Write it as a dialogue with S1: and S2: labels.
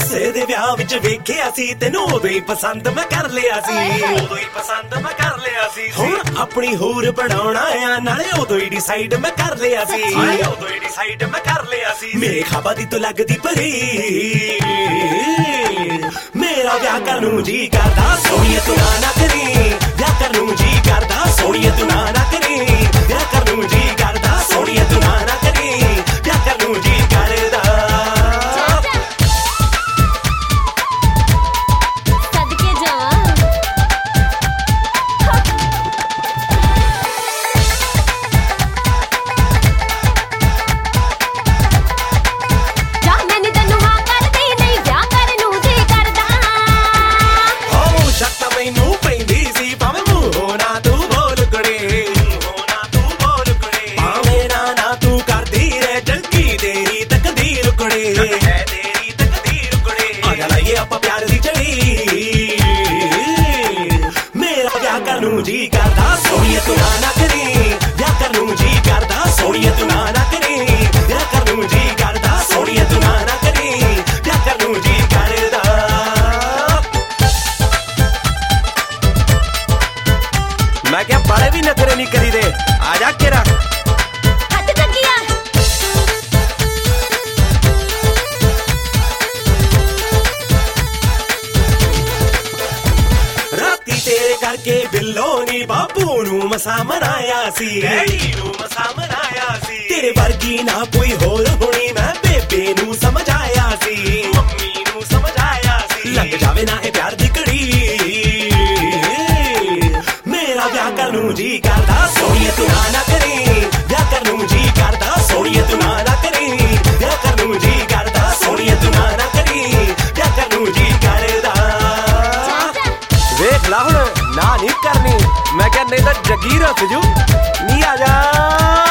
S1: ਕਿਸੇ ਦੇ ਵਿਆਹ ਵਿੱਚ ਵੇਖਿਆ ਸੀ ਤੈਨੂੰ ਉਦੋਂ ਹੀ ਪਸੰਦ ਮੈਂ ਕਰ ਲਿਆ ਸੀ ਹੁਣ ਆਪਣੀ ਹੋਰ ਬਣਾਉਣਾ ਆ ਨਾਲੇ ਉਦੋਂ ਹੀ ਡਿਸਾਈਡ ਮੈਂ ਕਰ ਲਿਆ ਸੀ ਮੇਰੇ ਖਾਬਾਂ ਦੀ ਤੂੰ ਲੱਗਦੀ ਪਰੀ ਮੇਰਾ ਵਿਆਹ ਕਰਨ ਨੂੰ ਜੀ ਕਰਦਾ ਸੋਹਣੀਏ ਤੂੰ ਨਾ ਕਰੀ ਵਿਆਹ ਕਰਨ ਨੂੰ ਜੀ ਕਰਦਾ ਸੋਹਣੀਏ ਤੂੰ ਨਾ ਕਰੀ ਵਿਆਹ ਕਰਨ ਨੂੰ ਜੀ ਕਰਦਾ ਸੋਹਣੀਏ ਤੂੰ ਨਾ ਕਰੀ ਵਿਆਹ ਕਰਨ ਨੂੰ ਜੀ ਕਰਦਾ
S2: ਸਦਕੇ ਜਾਵਾਂ ਜਾ ਮੈਨੂੰ ਤੈਨੂੰ ਹਾਂ ਕਰਦੀ ਨਹੀਂ ਵਿਆਹ ਕਰਨ ਨੂੰ ਜੀ ਕਰਦਾ
S1: ਹੋ ਸ਼ੱਕ ਮੈਨੂੰ ਪੈਂਦੀ ਸੀ ਭਾਵੇਂ ਮੂੰਹੋਂ ਨਾ ਤੂੰ ਬੋਲ ਕੁੜੇ ਭਾਵੇਂ ਨਾ ਤੂੰ ਕਰਦੀ ਰਹਿ ਜੱਗੀ ਤੇਰੀ ਤਕਦੀਰ ਕੁੜੇ ਆਜਾ ਲਾਈਏ ਆਪਾਂ ਪਿਆਰ ਦੀ ਚੜੀ ਮੇਰਾ ਵਿਆਹ ਕਰਨ ਨੂੰ ਜੀ ਕਰਦਾ ਸੋਹਣੀਏ ਤੂੰ ਨਾ ਕਰੀ ਵਿਆਹ ਕਰਨ ਨੂੰ ਜੀ ਕਰਦਾ ਸੋਹਣੀਏ ਤੂੰ ਨਾ ਕਰੀ ਵਿਆਹ ਕਰਨ ਨੂੰ ਜੀ ਕਰਦਾ ਸੋਹਣੀਏ ਤੂੰ ਨਾ ਕਰੀ ਵਿਆਹ ਕਰਨ ਨੂੰ ਜੀ ਕਰਦਾ ਮੈਂ ਕਿਹਾ ਬਾਲੇ ਵੀ ਨਖਰੇ ਨਹੀਂ ਕਰੀਦੇ ਆ ਜਾ ਕੇਰਾ
S2: ਹੱਥ ਜੱਗੀਆਂ
S1: ਰਾਤੀ ਤੇਰੇ ਕਰਕੇ ਬਿੱਲੋ ਨੀ ਬਾਪੂ ਨੂੰ ਮਸਾ ਮਨਾਇਆ ਸੀ ਤੇਰੇ ਵਰਗੀ ਨਾ ਕੋਈ ਹੋਰ ਹੋਣੀ ਮੈਂ ਬੇਬੇ ਨੂੰ ਸਮਝਾਇਆ ਸੀ ਲੱਗ ਜਾਵੇ ਨਾ ਇਹ ਪਿਆਰ ਦੀ ਘੜੀ ਮੇਰਾ ਵਿਆਹ ਕਰਨ ਨੂੰ ਜੀ ਕਰਦਾ ਸੋਹਣੀਏ ਤੂੰ ਨਾ ਕਰੀ ਵਿਆਹ ਕਰਨ ਨੂੰ ਜੀ ਕਰਦਾ ਸੋਹਣੀਏ ਤੂੰ ਨਾ ਕਰੀ ਵਿਆਹ ਕਰਨ ਨੂੰ ਜੀ ਕਰਦਾ ਸੋਹਣੀਏ ਤੂੰ ਨਾ ਕਰੀ ਵਿਆਹ ਕਰਨ ਨੂੰ ਜੀ ਕਰਦਾ ਵੇਖ ਲਾ ਹੁਣ ਨਾ ਨਹੀਂ ਕਰਨੀ ਮੈਂ ਕਿਹਾ ਨਹੀਂ ਤਾਂ ਜਗੀ ਰੱਖ ਜੂ ਨੀ ਆ ਜਾ